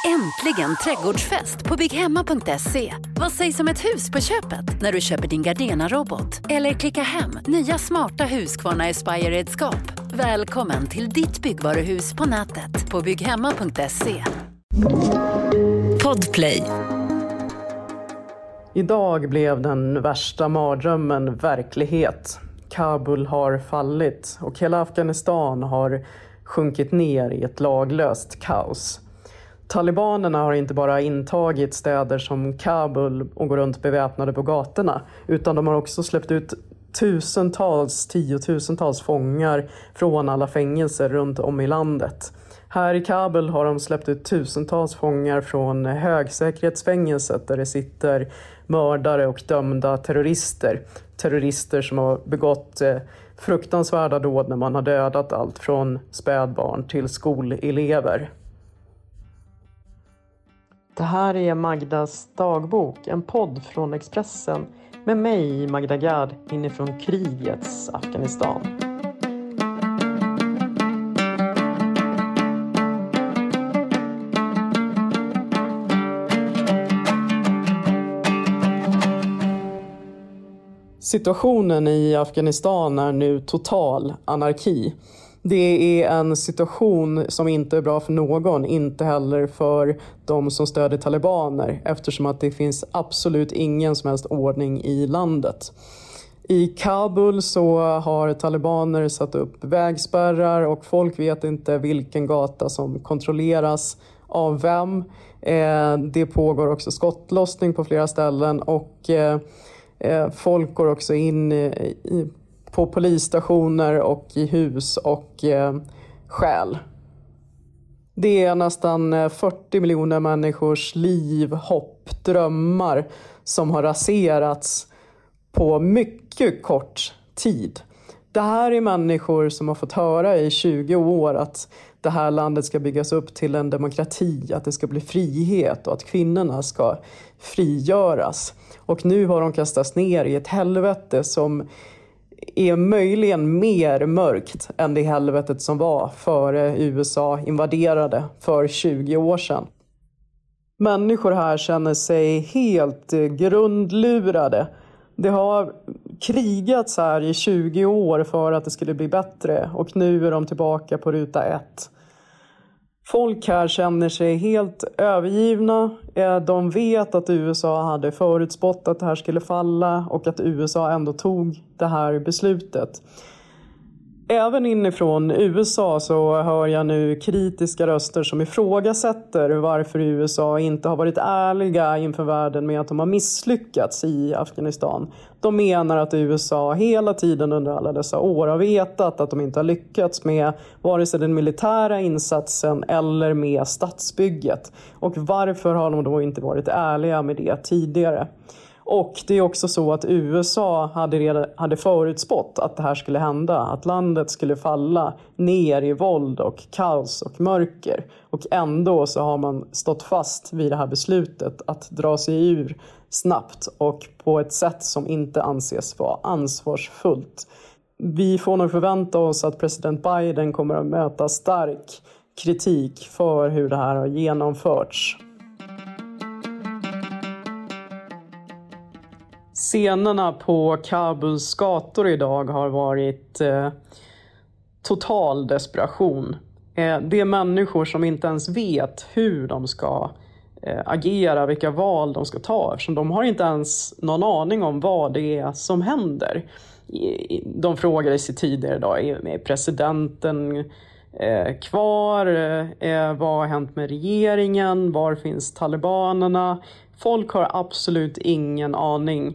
Äntligen trädgårdsfest på bygghemma.se. Vad sägs om ett hus på köpet när du köper din Gardena-robot? Eller klicka hem nya smarta Husqvarna Aspire-redskap. Välkommen till ditt byggvaruhus på nätet på bygghemma.se. Podplay. Idag blev den värsta mardrömmen verklighet. Kabul har fallit och hela Afghanistan har sjunkit ner i ett laglöst kaos. Talibanerna har inte bara intagit städer som Kabul och går runt beväpnade på gatorna, utan de har också släppt ut tiotusentals fångar från alla fängelser runt om i landet. Här i Kabul har de släppt ut tusentals fångar från högsäkerhetsfängelset där det sitter mördare och dömda terrorister. Terrorister som har begått fruktansvärda dåd när man har dödat allt från spädbarn till skolelever. Det här är Magdas dagbok, en podd från Expressen med mig, Magda Gard, inifrån krigets Afghanistan. Situationen i Afghanistan är nu total anarki. Det är en situation som inte är bra för någon, inte heller för de som stöder talibaner, eftersom att det finns absolut ingen som helst ordning i landet. I Kabul så har talibaner satt upp vägspärrar och folk vet inte vilken gata som kontrolleras av vem. Det pågår också skottlossning på flera ställen och folk går också in på polisstationer och i hus och stjäl. Det är nästan 40 miljoner människors liv, hopp, drömmar som har raserats på mycket kort tid. Det här är människor som har fått höra i 20 år att det här landet ska byggas upp till en demokrati, att det ska bli frihet och att kvinnorna ska frigöras. Och nu har de kastats ner i ett helvete som är möjligen mer mörkt än det helvetet som var före USA invaderade för 20 år sedan. Människor här känner sig helt grundlurade. Det har krigats här i 20 år för att det skulle bli bättre och nu är de tillbaka på ruta 1. Folk här känner sig helt övergivna. De vet att USA hade förutspått att det här skulle falla och att USA ändå tog det här beslutet. Även inifrån USA så hör jag nu kritiska röster som ifrågasätter varför USA inte har varit ärliga inför världen med att de har misslyckats i Afghanistan. De menar att USA hela tiden under alla dessa år har vetat att de inte har lyckats med vare sig den militära insatsen eller med statsbygget. Och varför har de då inte varit ärliga med det tidigare? Och det är också så att USA hade förutspått att det här skulle hända. Att landet skulle falla ner i våld och kaos och mörker. Och ändå så har man stått fast vid det här beslutet att dra sig ur snabbt och på ett sätt som inte anses vara ansvarsfullt. Vi får nog förvänta oss att president Biden kommer att möta stark kritik för hur det här har genomförts. Scenerna på Kabuls gator idag har varit total desperation. Det är människor som inte ens vet hur de ska agera, vilka val de ska ta. Eftersom de har inte ens någon aning om vad det är som händer. De frågar i sig tidigare idag, är presidenten kvar? Vad har hänt med regeringen? Var finns talibanerna? Folk har absolut ingen aning.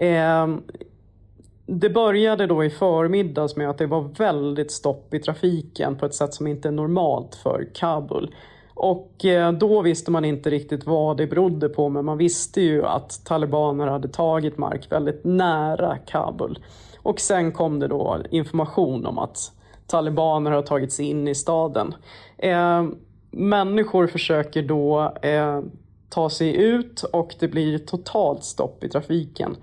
Det började då i förmiddags med att det var väldigt stopp i trafiken på ett sätt som inte är normalt för Kabul. Och då visste man inte riktigt vad det berodde på, men man visste ju att talibaner hade tagit mark väldigt nära Kabul. Och sen kom det då information om att talibaner har tagit sig in i staden. Människor försöker då ta sig ut och det blir totalt stopp i trafiken.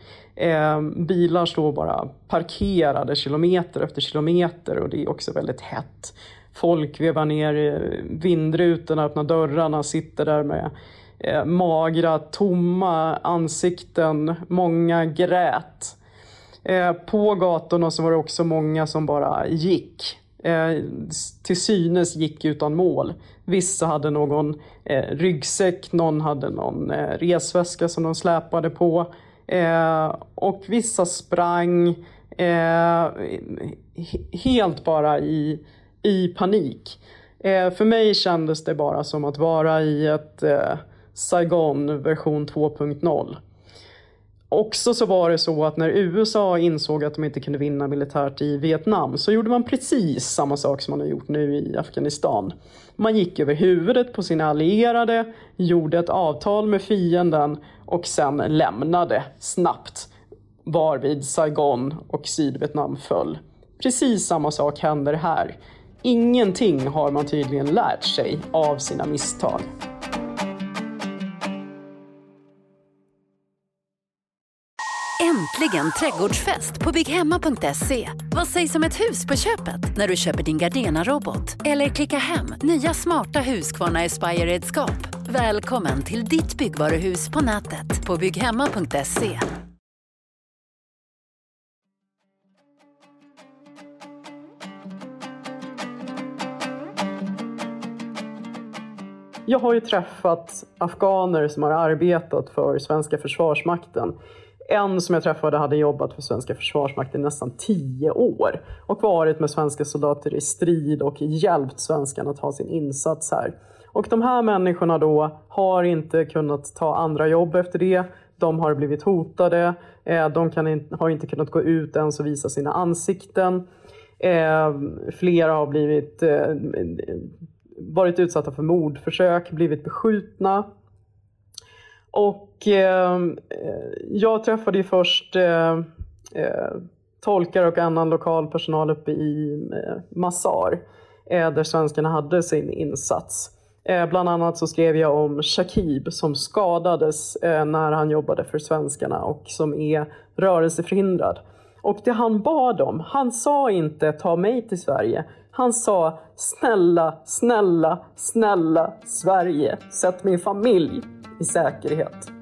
Bilar står bara parkerade kilometer efter kilometer och det är också väldigt hett. Folk vevar ner vindrutorna, öppnar dörrarna, sitter där med magra, tomma ansikten. Många grät. På gatorna så var det också många som bara gick. Till synes gick utan mål. Vissa hade någon ryggsäck, någon hade någon resväska som de släpade på. Och vissa sprang helt bara i panik. För mig kändes det bara som att vara i ett Saigon version 2.0. Också så var det så att när USA insåg att de inte kunde vinna militärt i Vietnam så gjorde man precis samma sak som man har gjort nu i Afghanistan. Man gick över huvudet på sina allierade, gjorde ett avtal med fienden och sen lämnade snabbt, varvid Saigon och Sydvietnam föll. Precis samma sak händer här. Ingenting har man tydligen lärt sig av sina misstag. Äntligen trädgårdsfest på bygghemma.se. Vad sägs om ett hus på köpet när du köper din Gardena-robot? Eller klicka hem nya smarta Husqvarna Aspire-redskap. Välkommen till ditt byggvaruhus på nätet på bygghemma.se. Jag har ju träffat afghaner som har arbetat för svenska försvarsmakten. En som jag träffade hade jobbat för svenska försvarsmakten i nästan 10 år. Och varit med svenska soldater i strid och hjälpt svenskarna att ha sin insats här. Och de här människorna då har inte kunnat ta andra jobb efter det. De har blivit hotade. De har inte kunnat gå ut ens och visa sina ansikten. Flera har varit utsatta för mordförsök, blivit beskjutna. Och jag träffade ju först tolkar och annan lokal personal uppe i Mazar, där svenskarna hade sin insats. Bland annat så skrev jag om Shakib som skadades när han jobbade för svenskarna och som är rörelseförhindrad. Och det han bad om, han sa inte ta mig till Sverige. Han sa snälla, snälla, snälla Sverige, sätt min familj i säkerhet.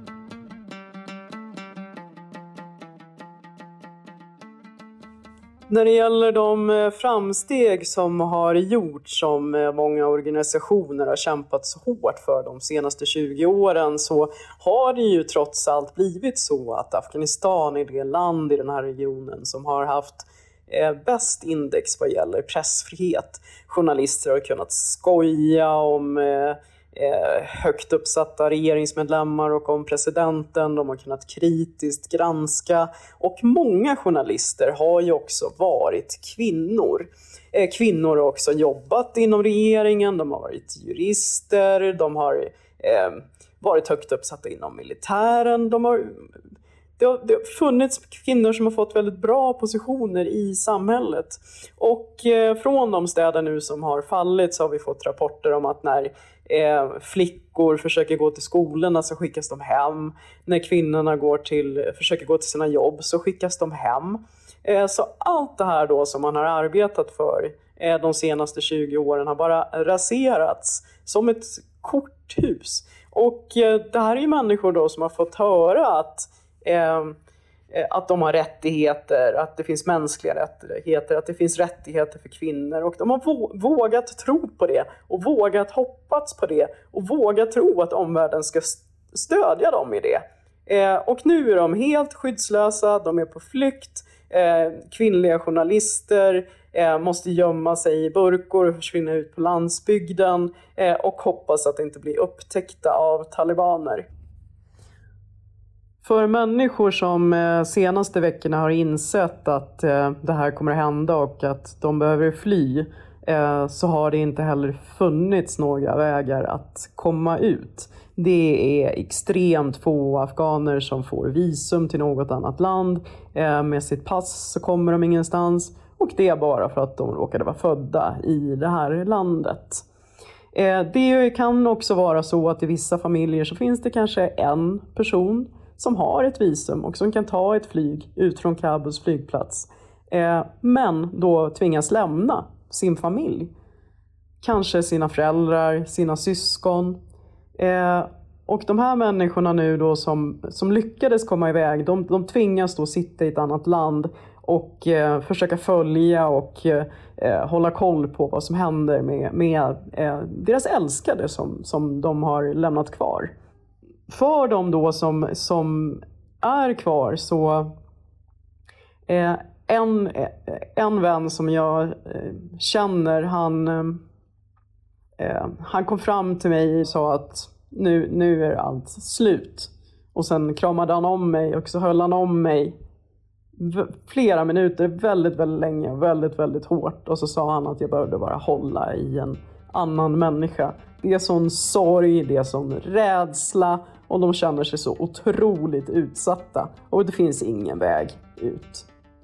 När det gäller de framsteg som har gjorts, som många organisationer har kämpat så hårt för de senaste 20 åren, så har det ju trots allt blivit så att Afghanistan är det land i den här regionen som har haft bäst index vad gäller pressfrihet. Journalister har kunnat skoja om högt uppsatta regeringsmedlemmar och om presidenten. De har kunnat kritiskt granska. Och många journalister har ju också varit kvinnor. Kvinnor har också jobbat inom regeringen. De har varit jurister. De har varit högt uppsatta inom militären. Det har funnits kvinnor som har fått väldigt bra positioner i samhället. Och från de städer nu som har fallit så har vi fått rapporter om att när flickor försöker gå till skolorna så skickas de hem. När kvinnorna försöker gå till sina jobb så skickas de hem. Så allt det här då som man har arbetat för de senaste 20 åren har bara raserats som ett korthus. Och det här är ju människor då som har fått höra att de har rättigheter, att det finns mänskliga rättigheter, att det finns rättigheter för kvinnor. Och de har vågat tro på det och vågat hoppas på det och vågat tro att omvärlden ska stödja dem i det. Och nu är de helt skyddslösa, de är på flykt. Kvinnliga journalister måste gömma sig i burkor och försvinna ut på landsbygden och hoppas att inte bli upptäckta av talibaner. För människor som senaste veckorna har insett att det här kommer att hända och att de behöver fly, så har det inte heller funnits några vägar att komma ut. Det är extremt få afghaner som får visum till något annat land. Med sitt pass så kommer de ingenstans, och det är bara för att de råkade vara födda i det här landet. Det kan också vara så att i vissa familjer så finns det kanske en person som har ett visum och som kan ta ett flyg ut från Kabuls flygplats. Men då tvingas lämna sin familj. kanske sina föräldrar, sina syskon. Och de här människorna nu då som lyckades komma iväg, de tvingas då sitta i ett annat land och försöka följa och hålla koll på vad som händer med deras älskade som de har lämnat kvar. För dem då som är kvar så en vän som jag känner, han kom fram till mig och sa att nu är allt slut. Och sen kramade han om mig och så höll han om mig flera minuter, väldigt, väldigt länge, väldigt, väldigt hårt. Och så sa han att jag behövde bara hålla i en annan människa. Det är sån sorg, det är sån rädsla och de känner sig så otroligt utsatta. Och det finns ingen väg ut.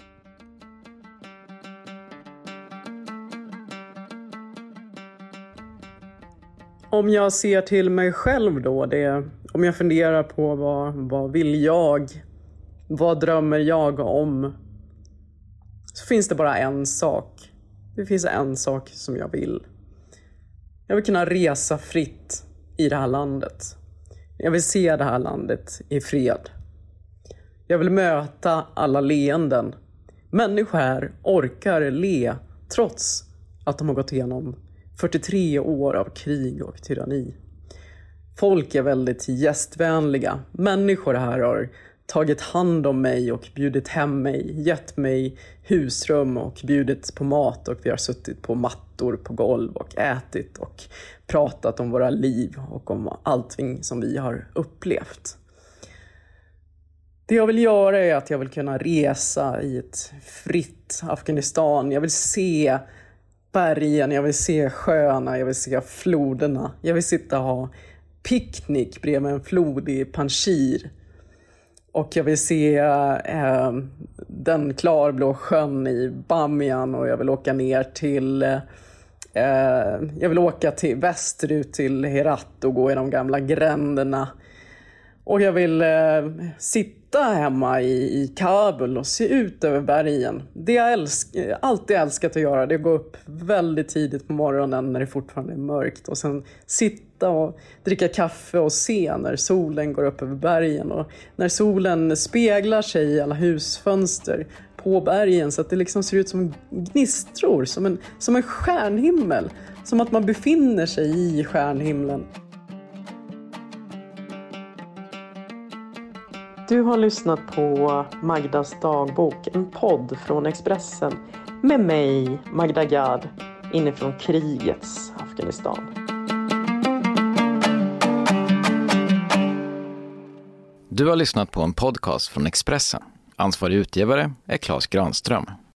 Om jag ser till mig själv då, om jag funderar på vad vill jag, vad drömmer jag om, så finns det bara en sak. Det finns en sak som jag vill. Jag vill kunna resa fritt i det här landet. Jag vill se det här landet i fred. Jag vill möta alla leenden. Människor här orkar le trots att de har gått igenom 43 år av krig och tyranni. Folk är väldigt gästvänliga. Människor här har tagit hand om mig och bjudit hem mig, gett mig husrum och bjudit på mat, och vi har suttit på mattor på golv och ätit och pratat om våra liv och om allting som vi har upplevt. Det jag vill göra är att jag vill kunna resa i ett fritt Afghanistan. Jag vill se bergen, jag vill se sjöarna, jag vill se floderna. Jag vill sitta och ha picknick bredvid en flod i Panjshir. Och jag vill se den klarblå sjön i Bamiyan, och jag vill åka ner till västerut till Herat och gå i de gamla gränderna. Och jag vill sitta hemma i Kabul och se ut över bergen. Det jag alltid älskat att göra, det är att gå upp väldigt tidigt på morgonen när det fortfarande är mörkt. Och sen sitta och dricka kaffe och se när solen går upp över bergen. Och när solen speglar sig i alla husfönster på bergen, så att det liksom ser ut som gnistror, som en stjärnhimmel. Som att man befinner sig i stjärnhimlen. Du har lyssnat på Magdas dagbok, en podd från Expressen med mig, Magda Gad, inifrån krigets Afghanistan. Du har lyssnat på en podcast från Expressen. Ansvarig utgivare är Claes Granström.